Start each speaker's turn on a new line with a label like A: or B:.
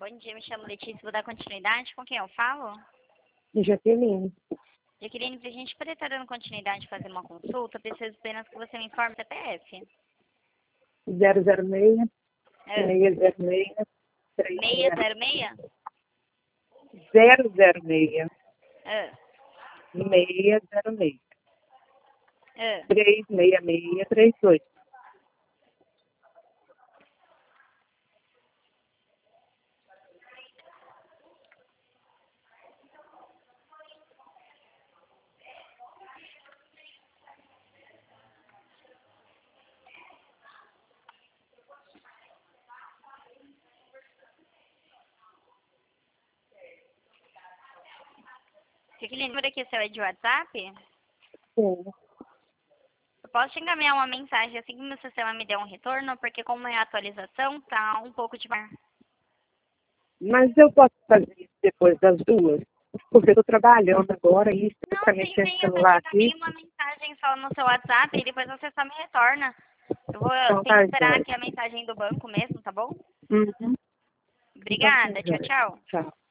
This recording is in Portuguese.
A: Bom dia, me chamo Letícia, vou dar continuidade. Com quem eu falo?
B: Jaqueline.
A: Jaqueline, para a gente poder estar dando continuidade e fazer uma consulta, preciso apenas que você me informe o CPF.
B: 006
A: É.
B: 606
A: 606?
B: 006
A: É.
B: 606
A: É.
B: 36638.
A: Jaqueline, por aqui seu é de WhatsApp?
B: Sim.
A: Eu posso te encaminhar uma mensagem assim que o meu sistema me der um retorno, porque como é a atualização, tá um pouco de...
B: Mas eu posso fazer isso depois das 2? Porque eu estou trabalhando agora e
A: Não,
B: para
A: sim,
B: mexer no
A: sim, eu só te
B: celular aqui.
A: encaminho uma mensagem só no seu WhatsApp e depois você só me retorna. Eu vou
B: Então
A: ter que
B: tá,
A: esperar
B: jóia.
A: aqui a mensagem do banco mesmo, tá bom?
B: Uhum. Então tá,
A: Obrigada, tchau,
B: jóia.
A: tchau.
B: Tchau.